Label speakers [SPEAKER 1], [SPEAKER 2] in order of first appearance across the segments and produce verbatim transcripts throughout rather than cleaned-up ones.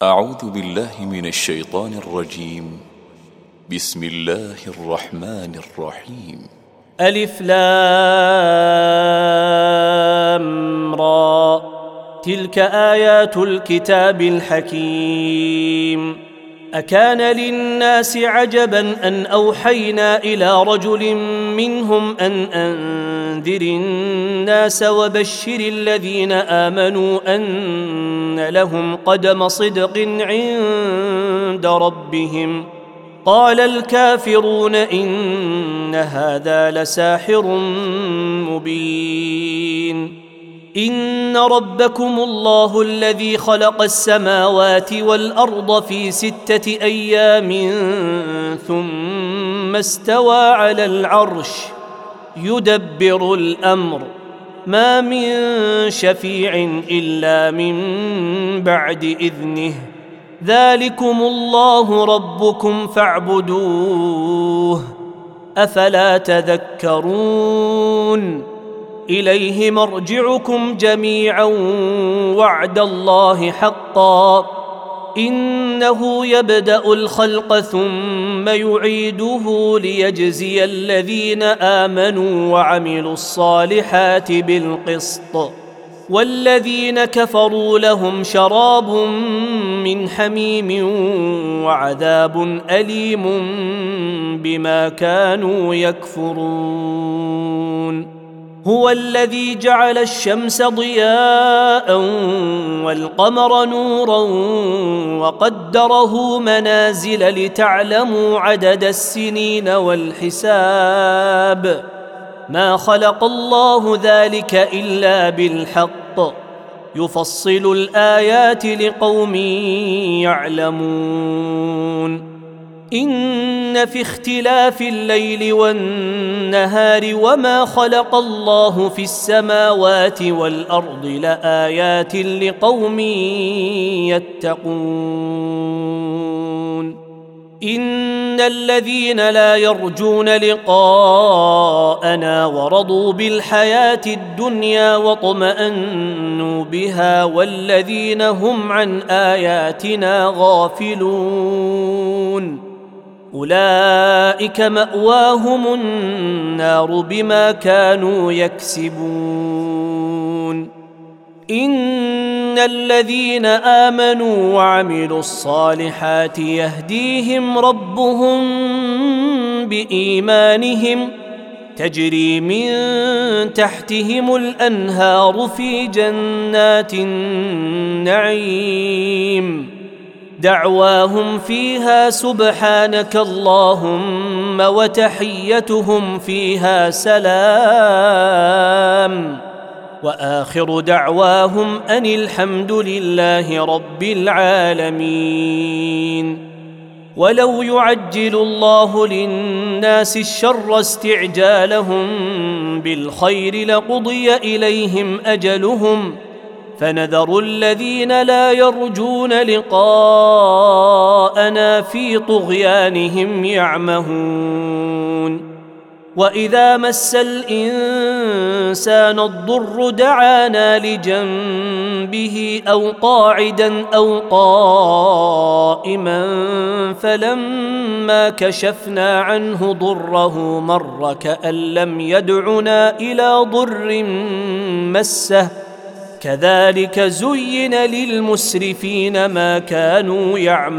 [SPEAKER 1] أعوذ بالله من الشيطان الرجيم. بسم الله الرحمن الرحيم.
[SPEAKER 2] ألف لام را، تلك آيات الكتاب الحكيم. أكان للناس عجبا أن أوحينا إلى رجل منهم أن أنذر الناس وبشر الذين آمنوا أن لهم قدم صدق عند ربهم. قال الكافرون إن هذا لساحر مبين. إن ربكم الله الذي خلق السماوات والأرض في ستة أيام ثم استوى على العرش يدبر الأمر، ما من شفيع إلا من بعد إذنه، ذلكم الله ربكم فاعبدوه، أفلا تذكرون؟ إليه مرجعكم جميعا وعد الله حقا، إنه يبدأ الخلق ثم يعيده ليجزي الذين آمنوا وعملوا الصالحات بالقسط، والذين كفروا لهم شراب من حميم وعذاب أليم بما كانوا يكفرون. هو الذي جعل الشمس ضياء والقمر نورا وقدره منازل لتعلموا عدد السنين والحساب، ما خلق الله ذلك إلا بالحق، يفصل الآيات لقوم يعلمون. إن في اختلاف الليل والنهار وما خلق الله في السماوات والأرض لآيات لقوم يتقون. إن الذين لا يرجون لقاءنا ورضوا بالحياة الدنيا واطمأنوا بها والذين هم عن آياتنا غافلون أولئك مأواهم النار بما كانوا يكسبون. إن الذين آمنوا وعملوا الصالحات يهديهم ربهم بإيمانهم، تجري من تحتهم الأنهار في جنات النعيم، دعواهم فيها سبحانك اللهم وتحيتهم فيها سلام، وآخر دعواهم أن الحمد لله رب العالمين. ولو يعجل الله للناس الشر استعجالهم بالخير لقضي إليهم أجلهم، فنذر الذين لا يرجون لقاءنا في طغيانهم يعمهون. وإذا مس الإنسان الضر دعانا لجنبه أو قاعدا أو قائما فلما كشفنا عنه ضره مر كأن لم يدعنا إلى ضر مسه، كذلك زين للمسرفين ما كانوا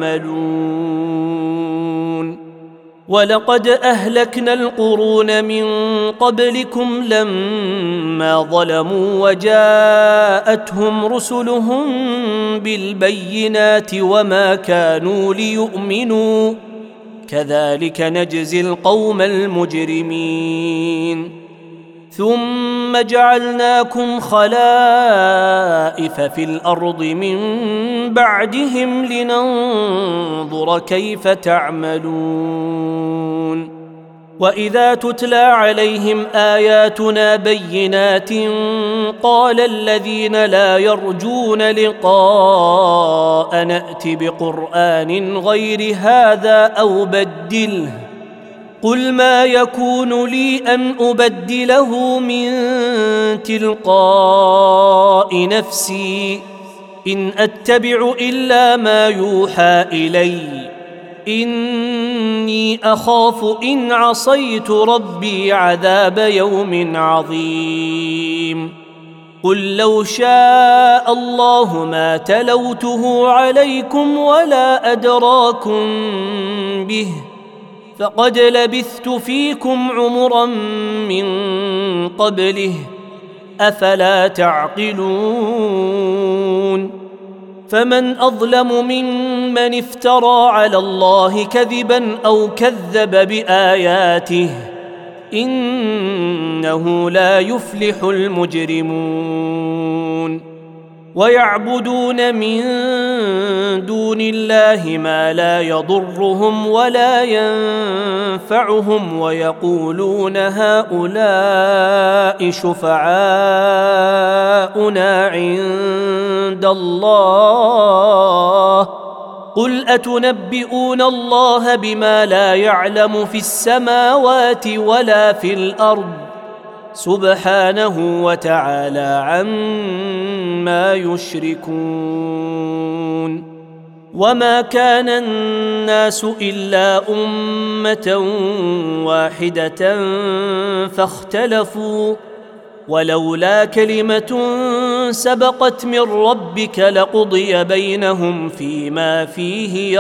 [SPEAKER 2] يعملون. ولقد أهلكنا القرون من قبلكم لما ظلموا وجاءتهم رسلهم بالبينات وما كانوا ليؤمنوا، كذلك نجزي القوم المجرمين. ثم جعلناكم خلائف في الأرض من بعدهم لننظر كيف تعملون. وإذا تتلى عليهم آياتنا بينات قال الذين لا يرجون لقاء نأت بقرآن غير هذا أو بدله، قل ما يكون لي أن أبدله من تلقاء نفسي إن أتبع إلا ما يوحى إلي إني أخاف إن عصيت ربي عذاب يوم عظيم قل لو شاء الله ما تلوته عليكم ولا أدراكم به فقد لبثت فيكم عمرا من قبله أفلا تعقلون فمن أظلم ممن افترى على الله كذبا أو كذب بآياته إنه لا يفلح المجرمون ويعبدون من دون الله ما لا يضرهم ولا ينفعهم ويقولون هؤلاء شفعاؤنا عند الله قل أتنبئون الله بما لا يعلم في السماوات ولا في الأرض سبحانه وتعالى عما يشركون وما كان الناس إلا أمة واحدة فاختلفوا ولولا كلمة سبقت من ربك لقضي بينهم فيما فيه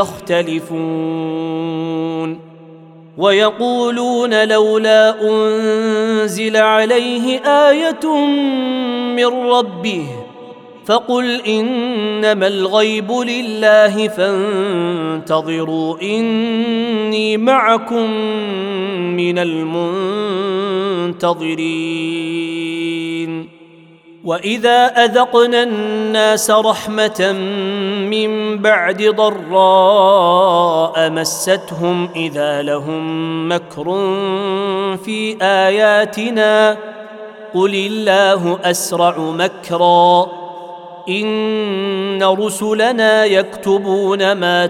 [SPEAKER 2] يختلفون ويقولون لولا أنزل عليه آية من ربه فقل إنما الغيب لله فانتظروا إني معكم من المنتظرين وإذا أذقنا الناس رحمة من بعد ضراء مستهم إذا لهم مكر في آياتنا قل الله أسرع مكرا إن رسلنا يكتبون ما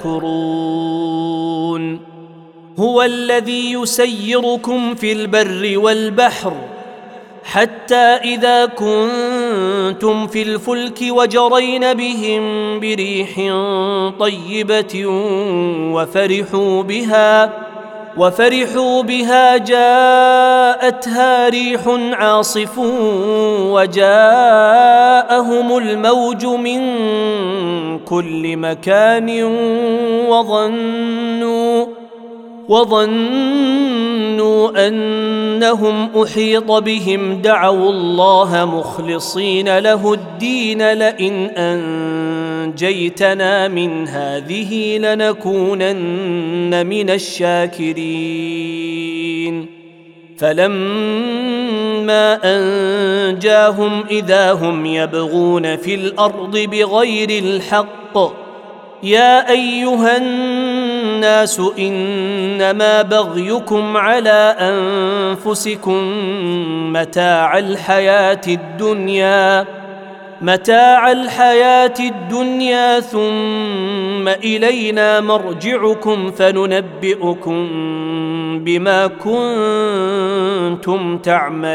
[SPEAKER 2] تمكرون هو الذي يسيركم في البر والبحر حتى إذا كنتم في الفلك وجرين بهم بريح طيبة وفرحوا بها وفرحوا بها جاءتها ريح عاصف وجاءهم الموج من كل مكان وظنوا وظنوا أنهم أحيط بهم دعوا الله مخلصين له الدين لئن أنجيتنا من هذه لنكونن من الشاكرين فلما أنجاهم إذا هم يبغون في الأرض بغير الحق يا أيها الناس إنما بغيكم على أنفسكم متاع الحياة الدنيا متاع الحياة الدنيا ثم إلينا مرجعكم فننبئكم بما كنتم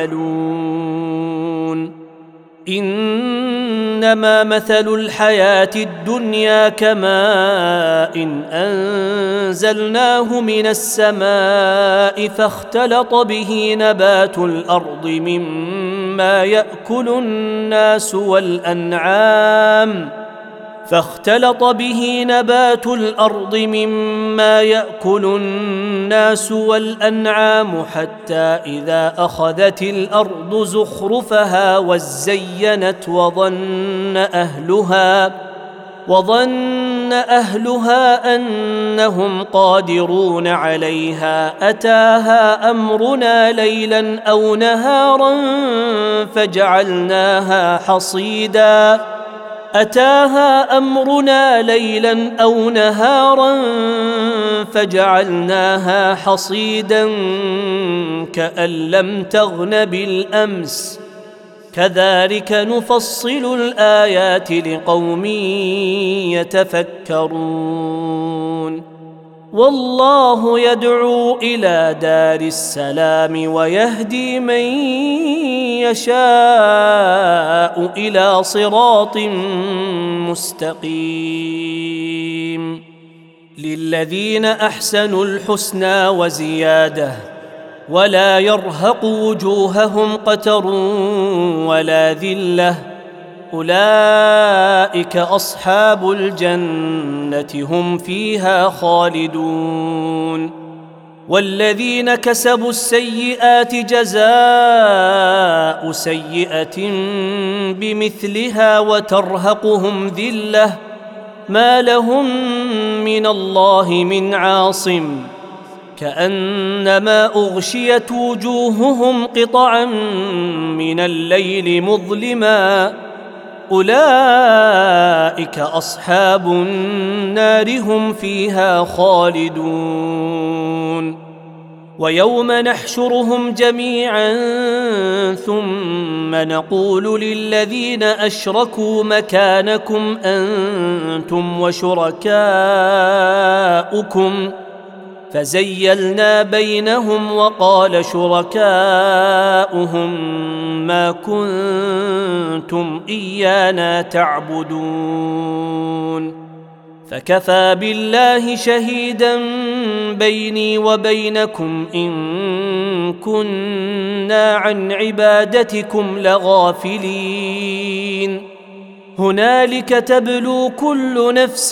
[SPEAKER 2] تعملون إنما مثل الحياة الدنيا كماء إن أنزلناه من السماء فاختلط به نبات الأرض مما يأكل الناس والأنعام فاختلط به نبات الأرض مما يأكل الناس والأنعام حتى إذا أخذت الأرض زخرفها وزينت وظن أهلها وظن أهلها أنهم قادرون عليها أتاها أمرنا ليلا أو نهارا فجعلناها حصيدا أتاها أمرنا ليلا أو نهارا فجعلناها حصيدا كأن لم تغن بالأمس كذلك نفصل الآيات لقوم يتفكرون والله يدعو إلى دار السلام ويهدي من يشاء إلى صراط مستقيم للذين أحسنوا الحسنى وزيادة ولا يرهق وجوههم قتر ولا ذلة أولئك أصحاب الجنة هم فيها خالدون والذين كسبوا السيئات جزاء سيئة بمثلها وترهقهم ذلة ما لهم من الله من عاصم كأنما أغشيت وجوههم قطعا من الليل مظلما أولئك أصحاب النار هم فيها خالدون ويوم نحشرهم جميعا ثم نقول للذين أشركوا مكانكم أنتم وشركاؤكم فزيلنا بينهم وقال شركاؤهم ما كنتم إيانا تعبدون فكفى بالله شهيدا بيني وبينكم إن كنا عن عبادتكم لغافلين هنالك تبلو كل نفس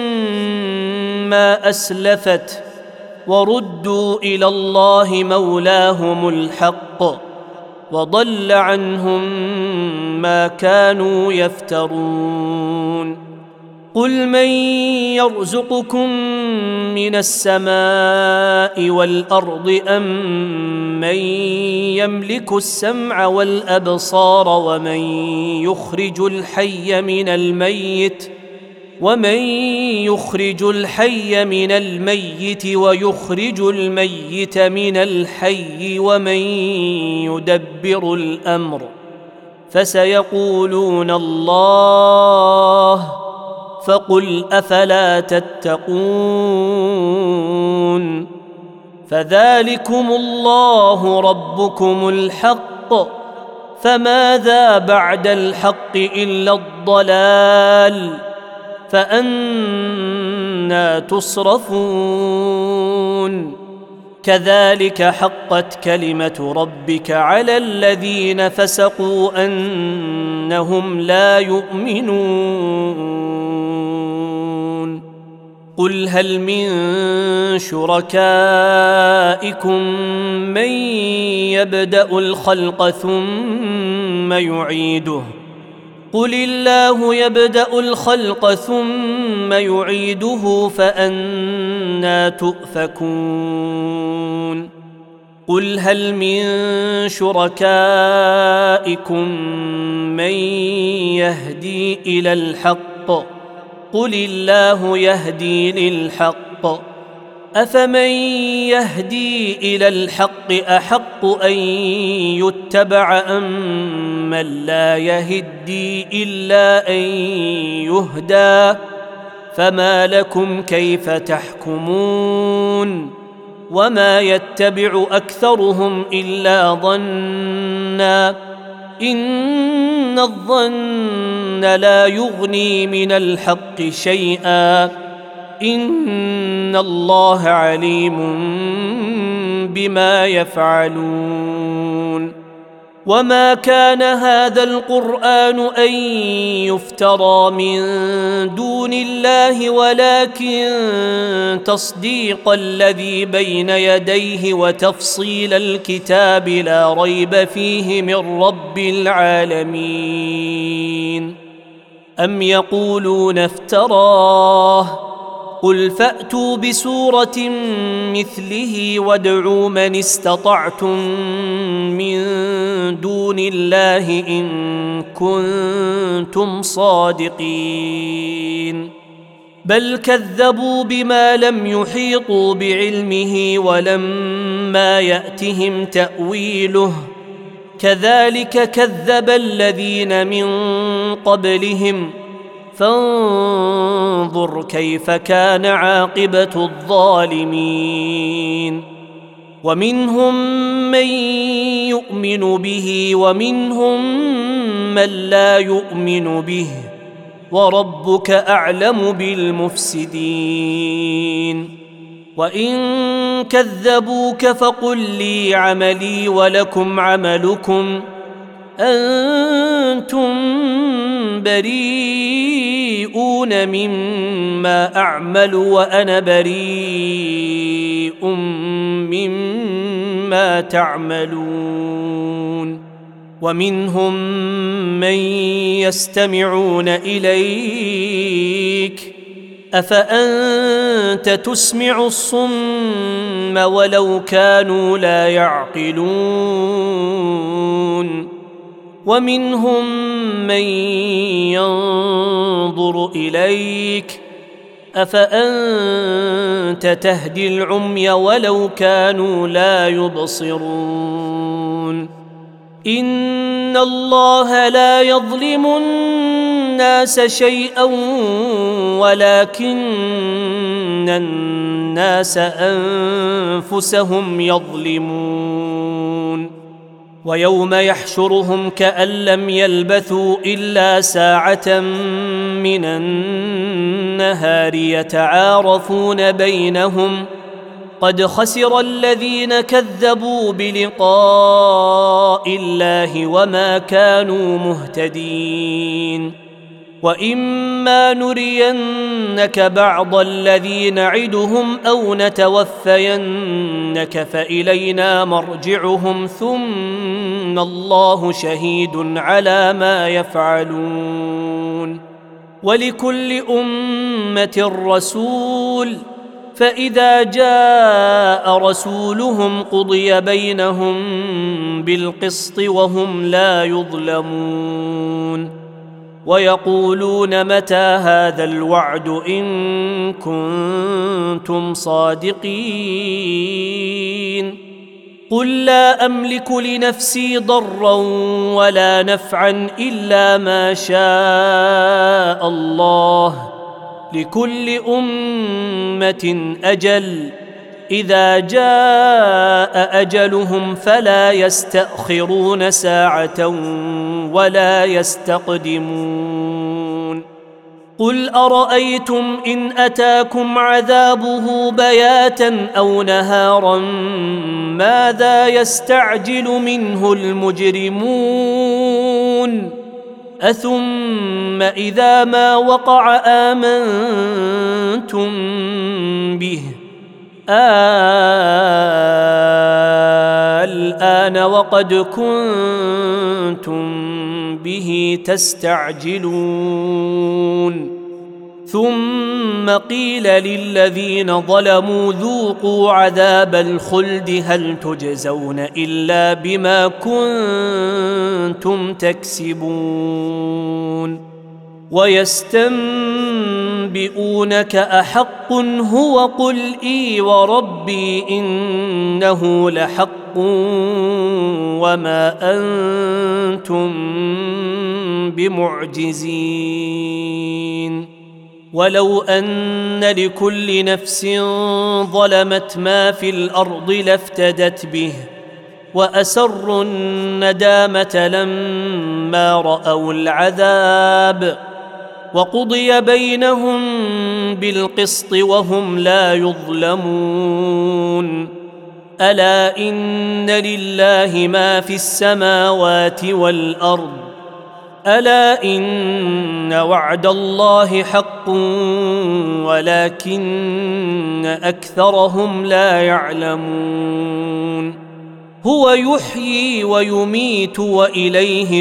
[SPEAKER 2] ما أسلفت وردوا إلى الله مولاهم الحق وضل عنهم ما كانوا يفترون قل من يرزقكم من السماء والأرض أم من يملك السمع والأبصار ومن يخرج الحي من الميت ومن يخرج الحي من الميت ويخرج الميت من الحي ومن يدبر الأمر فسيقولون الله فقل أفلا تتقون فذلكم الله ربكم الحق فماذا بعد الحق إلا الضلال فأنى تصرفون كذلك حقت كلمة ربك على الذين فسقوا أنهم لا يؤمنون قل هل من شركائكم من يبدأ الخلق ثم يعيده قل الله يبدأ الخلق ثم يعيده فأنى تؤفكون قل هل من شركائكم من يهدي إلى الحق قل الله يهدي للحق أفمن يهدي إلى الحق أحق أن يتبع أم من لا يهدي إلا أن يهدى فما لكم كيف تحكمون وما يتبع أكثرهم إلا ظنا إن الظن لا يغني من الحق شيئا إن الله عليم بما يفعلون وما كان هذا القرآن أن يفترى من دون الله ولكن تصديق الذي بين يديه وتفصيل الكتاب لا ريب فيه من رب العالمين أم يقولون افتراه قل فأتوا بسورة مثله وادعوا من استطعتم من دون الله إن كنتم صادقين بل كذبوا بما لم يحيطوا بعلمه ولما يأتهم تأويله كذلك كذب الذين من قبلهم فانظر كيف كان عاقبة الظالمين. ومنهم من يؤمن به ومنهم من لا يؤمن به، وربك أعلم بالمفسدين. وإن كذبوك فقل لي عملي ولكم عملكم، أنتم بريئون مما أعمل وأنا بريء مما تعملون. ومنهم من يستمعون إليك، أفأنت تسمع الصم ولو كانوا لا يعقلون. ومنهم من ينظر إليك، أفأنت تهدي العمي ولو كانوا لا يبصرون. إن الله لا يظلم الناس شيئا ولكن الناس أنفسهم يظلمون. ويوم يحشرهم كأن لم يلبثوا إلا ساعة من النهار يتعارفون بينهم، قد خسر الذين كذبوا بلقاء الله وما كانوا مهتدين. وإما نرينك بعض الذي نعدهم أو نتوفينك فإلينا مرجعهم ثم الله شهيد على ما يفعلون. ولكل أمة رسول، فإذا جاء رسولهم قضي بينهم بالقسط وهم لا يظلمون. ويقولون متى هذا الوعد إن كنتم صادقين. قل لا أملك لنفسي ضرا ولا نفعا إلا ما شاء الله، لكل أمة أجل، إذا جاء أجلهم فلا يستأخرون ساعة ولا يستقدمون. قل أرأيتم إن أتاكم عذابه بياتا أو نهارا ماذا يستعجل منه المجرمون؟ أثم إذا ما وقع آمنتم به، الآن وقد كنتم به تستعجلون. ثم قيل للذين ظلموا ذوقوا عذاب الخلد هل تجزون إلا بما كنتم تكسبون. ويستنبئونك أحق هو؟ قل إي وربي إنه لحق وما أنتم بمعجزين. ولو أن لكل نفس ظلمت ما في الأرض لافتدت به وأسروا الندامة لما رأوا العذاب وقضي بينهم بالقسط وهم لا يظلمون. ألا إن لله ما في السماوات والأرض، ألا إن وعد الله حق ولكن أكثرهم لا يعلمون. هو يحيي ويميت وإليه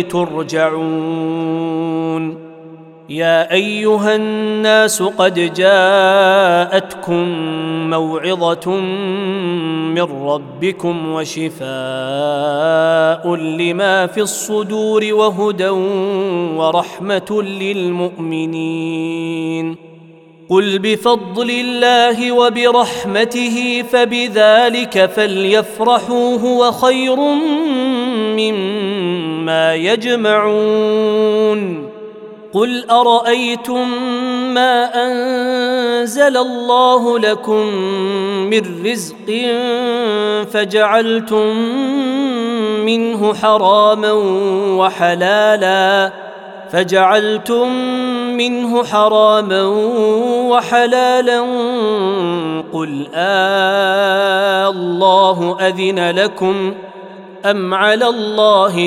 [SPEAKER 2] ترجعون. يا أيها الناس قد جاءتكم موعظة من ربكم وشفاء لما في الصدور وهدى ورحمة للمؤمنين. قل بفضل الله وبرحمته فبذلك فليفرحوا هو خير مما يجمعون. قل أرأيتم ما أنزل الله لكم من رزق فجعلتم منه حراما وحلالا فجعلتم منه حراما وحلالا قل آه الله أذن لكم أم على الله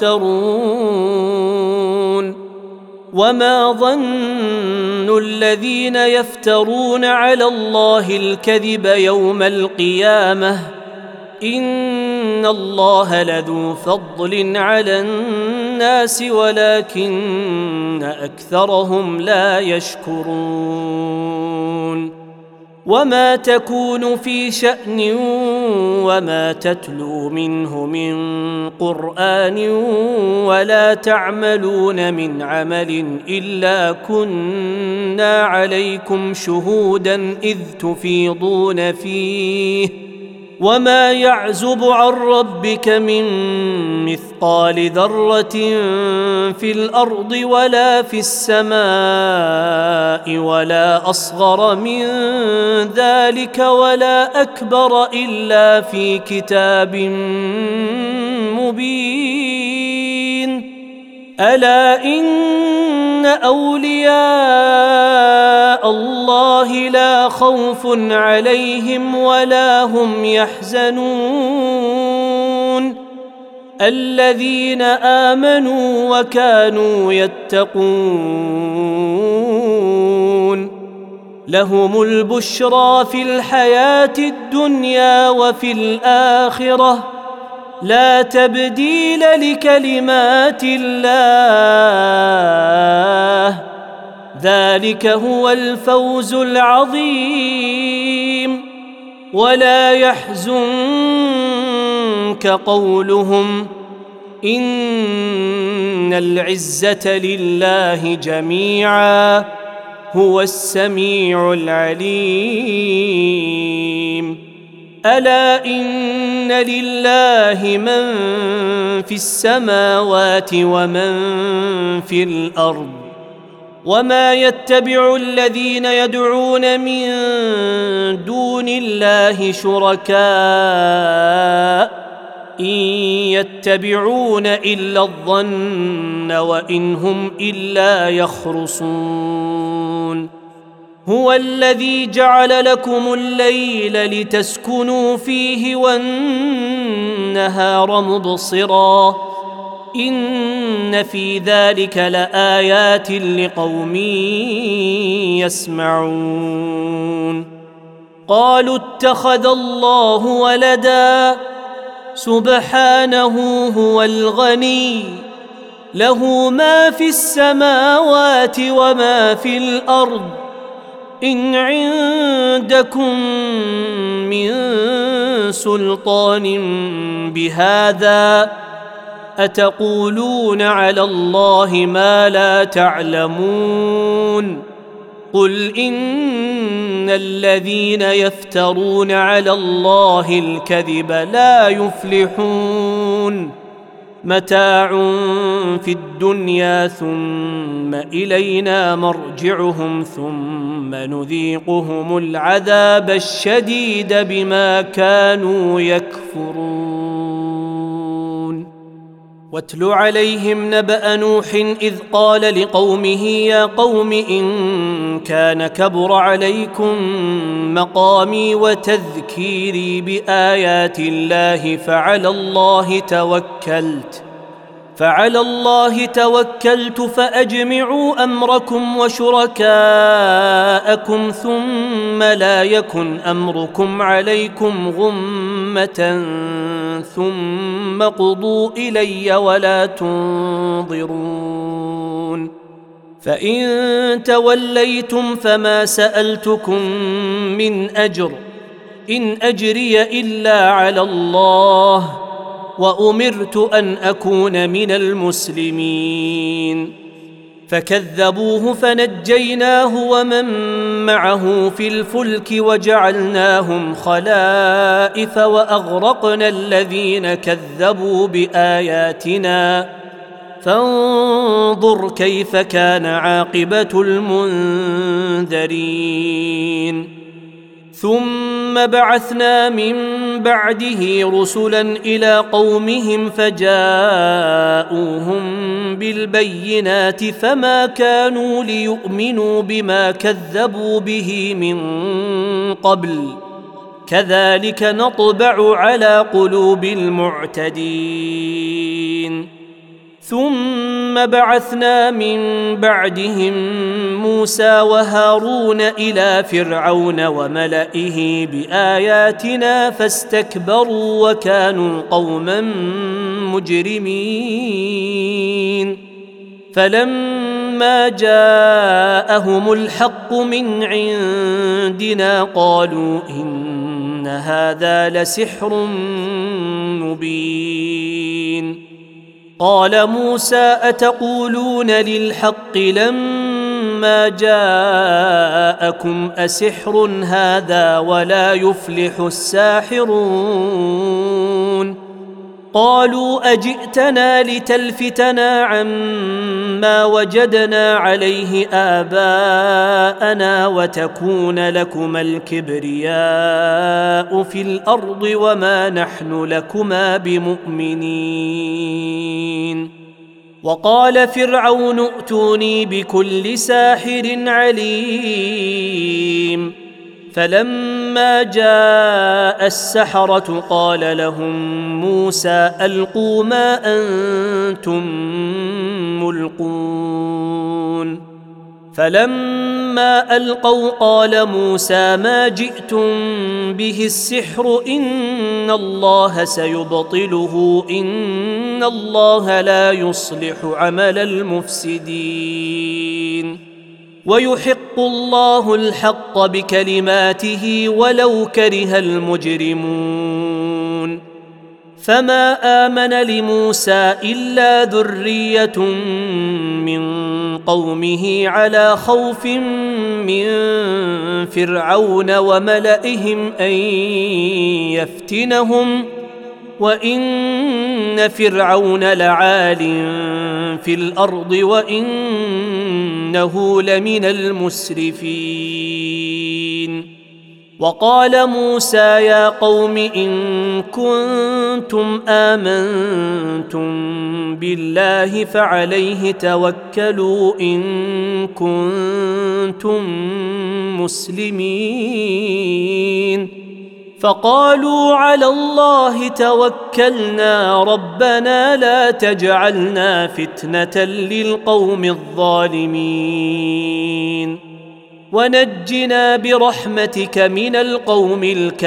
[SPEAKER 2] تفترون وما ظن الذين يفترون على الله الكذب يوم القيامة إن الله لذو فضل على الناس ولكن أكثرهم لا يشكرون وما تكون في شأن وما تتلو منه من قرآن ولا تعملون من عمل إلا كنا عليكم شهودا إذ تفيضون فيه وما يعزب عن ربك من مثقال ذرة في الأرض ولا في السماء ولا أصغر من ذلك ولا أكبر إلا في كتاب مبين ألا إن أولياء الله لا خوف عليهم ولا هم يحزنون الذين آمنوا وكانوا يتقون لهم البشرى في الحياة الدنيا وفي الآخرة لا تبديل لكلمات الله ذلك هو الفوز العظيم ولا يحزنك قولهم إن العزة لله جميعا هو السميع العليم ألا إن لله من في السماوات ومن في الأرض وما يتبع الذين يدعون من دون الله شركاء إن يتبعون إلا الظن وإن هم إلا يخرصون هو الذي جعل لكم الليل لتسكنوا فيه والنهار مبصرا إن في ذلك لآيات لقوم يسمعون قالوا اتخذ الله ولدا سبحانه هو الغني له ما في السماوات وما في الأرض إن عندكم من سلطان بهذا أتقولون على الله ما لا تعلمون قل إن الذين يفترون على الله الكذب لا يفلحون متاع في الدنيا ثم إلينا مرجعهم ثم نذيقهم العذاب الشديد بما كانوا يكفرون واتل عليهم نبأ نوح إذ قال لقومه يا قوم إن كان كبر عليكم مقامي وتذكيري بآيات الله فعلى الله توكلت فعلى الله توكلت فأجمعوا أمركم وشركاءكم ثم لا يكن أمركم عليكم غمة ثم قضوا إلي ولا تنظرون فإن توليتم فما سألتكم من أجر إن أجري إلا على الله وأمرت أن أكون من المسلمين فكذبوه فنجيناه ومن معه في الفلك وجعلناهم خلائف وأغرقنا الذين كذبوا بآياتنا فانظر كيف كان عاقبة المنذرين. ثم بعثنا من بعده رسلا إلى قومهم فجاءوهم بالبينات فما كانوا ليؤمنوا بما كذبوا به من قبل كذلك نطبع على قلوب المعتدين. ثم بعثنا من بعدهم موسى وهارون إلى فرعون وملئه بآياتنا فاستكبروا وكانوا قوما مجرمين. فلما جاءهم الحق من عندنا قالوا إن هذا لسحر مبين. قال موسى أتقولون للحق لما جاءكم أسحر هذا ولا يفلح الساحرون. قالوا أجئتنا لتلفتنا عما وجدنا عليه آباءنا وتكون لكما الكبرياء في الأرض وما نحن لكما بمؤمنين. وقال فرعون ائتوني بكل ساحر عليم. فلما جاء السحرة قال لهم موسى ألقوا ما أنتم ملقون. فلما ألقوا قال موسى ما جئتم به السحر إن الله سيبطله إن الله لا يصلح عمل المفسدين. ويحق الله الحق بكلماته ولو كره المجرمون. فما آمن لموسى إلا ذرية من قومه على خوف من فرعون وملئهم أن يفتنهم وإن فرعون لعال في الأرض وإنه لمن المسرفين. وقال موسى يا قوم إن كنتم آمنتم بالله فعليه توكلوا إن كنتم مسلمين. فقالوا على الله توكلنا ربنا لا تجعلنا فتنة للقوم الظالمين ونجنا برحمتك من القوم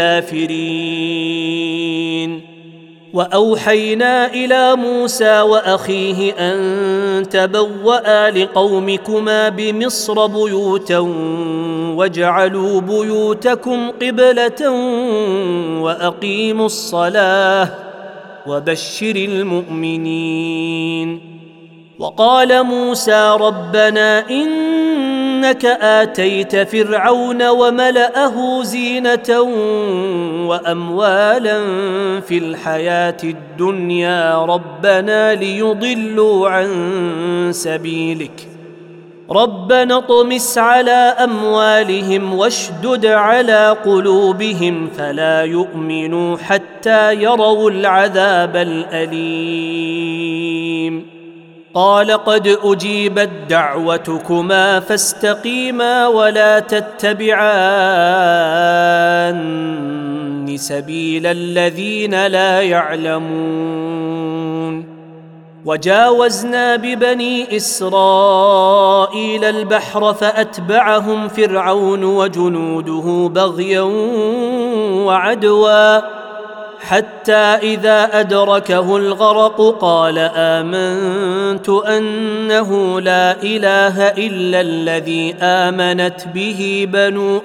[SPEAKER 2] الكافرين. وأوحينا إلى موسى وأخيه أن تبوأ لقومكما بمصر بيوتا واجعلوا بيوتكم قبلة وأقيموا الصلاة وبشر المؤمنين. وقال موسى ربنا إنك آتيت فرعون وملأه زينة وأموالا في الحياة الدنيا ربنا ليضلوا عن سبيلك ربنا اطمس على أموالهم واشدد على قلوبهم فلا يؤمنوا حتى يروا العذاب الأليم. قال قد أجيبت دعوتكما فاستقيما ولا تتبعان سبيل الذين لا يعلمون. وجاوزنا ببني إسرائيل البحر فأتبعهم فرعون وجنوده بغيا وعدوا حتى إذا أدركه الغرق قال آمنت أنه لا إله إلا الذي آمنت به بنو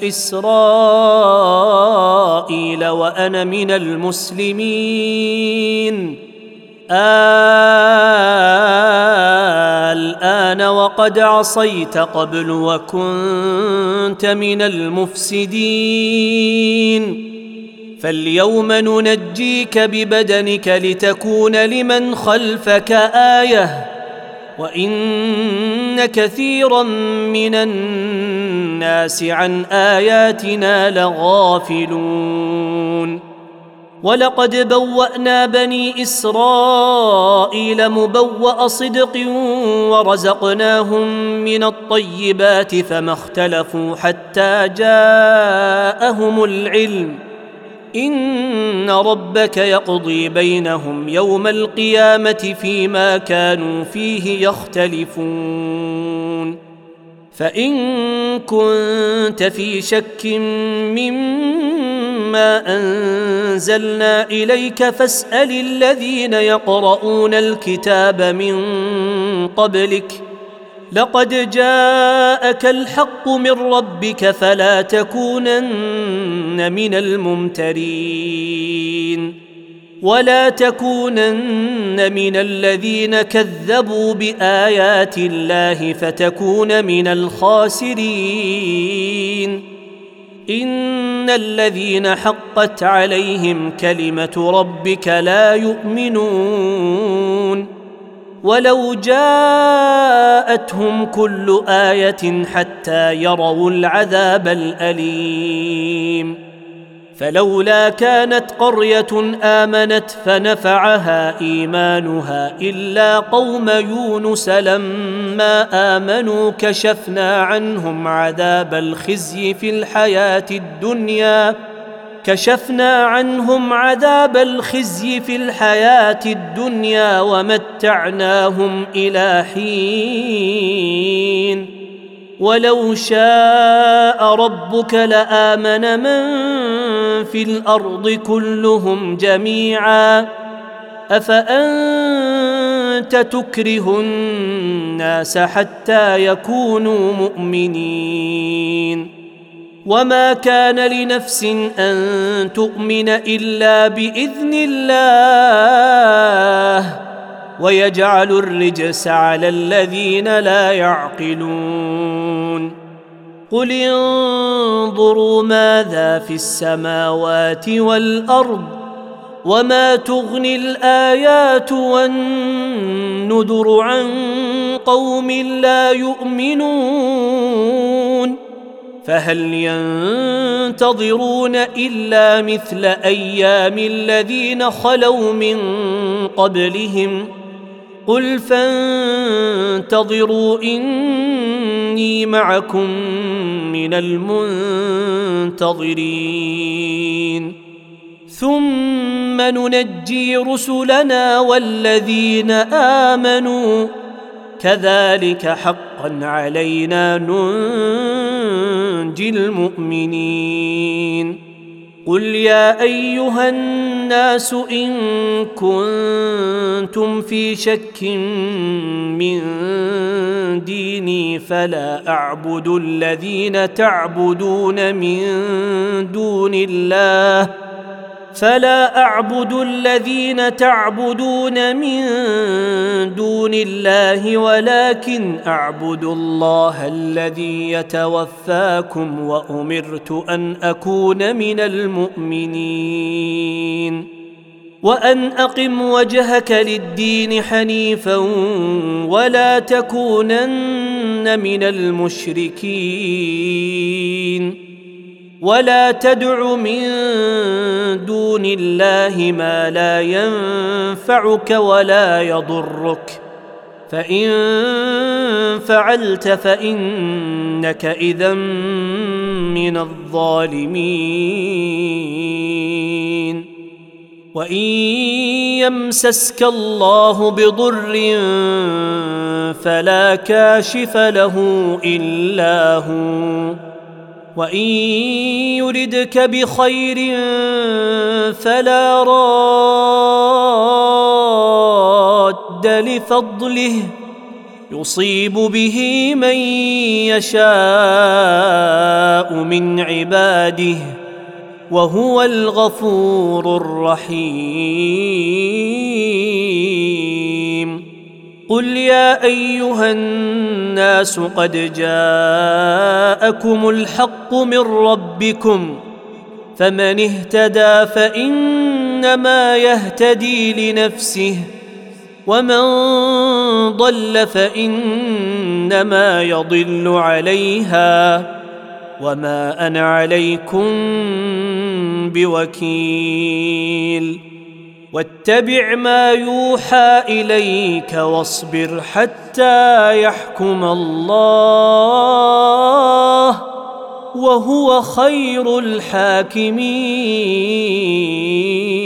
[SPEAKER 2] إسرائيل وأنا من المسلمين. الآن وقد عصيت قبل وكنت من المفسدين فاليوم ننجيك ببدنك لتكون لمن خلفك آية وإن كثيرا من الناس عن آياتنا لغافلون ولقد بوأنا بني إسرائيل مبوأ صدق ورزقناهم من الطيبات فما اختلفوا حتى جاءهم العلم إن ربك يقضي بينهم يوم القيامة فيما كانوا فيه يختلفون فإن كنت في شك مما أنزلنا إليك فاسأل الذين يقرؤون الكتاب من قبلك لقد جاءك الحق من ربك فلا تكونن من الممترين ولا تكونن من الذين كذبوا بآيات الله فتكون من الخاسرين إن الذين حقت عليهم كلمة ربك لا يؤمنون ولو جاءتهم كل آية حتى يروا العذاب الأليم فلولا كانت قرية آمنت فنفعها إيمانها إلا قوم يونس لما آمنوا كشفنا عنهم عذاب الخزي في الحياة الدنيا كشفنا عنهم عذاب الخزي في الحياة الدنيا ومتعناهم إلى حين ولو شاء ربك لآمن من في الأرض كلهم جميعا أفأنت تكره الناس حتى يكونوا مؤمنين وما كان لنفس أن تؤمن إلا بإذن الله ويجعل الرجس على الذين لا يعقلون قل انظروا ماذا في السماوات والأرض وما تغني الآيات والنذر عن قوم لا يؤمنون فهل ينتظرون إلا مثل أيام الذين خلوا من قبلهم قل فانتظروا إني معكم من المنتظرين ثم ننجي رسلنا والذين آمنوا كذلك حقا علينا ننجي المؤمنين قل يا أيها الناس إن كنتم في شك من ديني فلا أعبد الذين تعبدون من دون الله فلا أعبد الذين تعبدون من دون الله ولكن أعبد الله الذي يتوفاكم وأمرت أن أكون من المؤمنين وأن أقم وجهك للدين حنيفا ولا تكونن من المشركين ولا تدع من دون الله ما لا ينفعك ولا يضرك فإن فعلت فإنك إذا من الظالمين وإن يمسسك الله بضر فلا كاشف له إلا هو وإن يردك بخير فلا راد لفضله يصيب به من يشاء من عباده وهو الغفور الرحيم قل يا أيها الناس قد جاءكم الحق من ربكم فمن اهتدى فإنما يهتدي لنفسه ومن ضل فإنما يضل عليها وما أنا عليكم بوكيل واتبع ما يوحى إليك واصبر حتى يحكم الله وهو خير الحاكمين.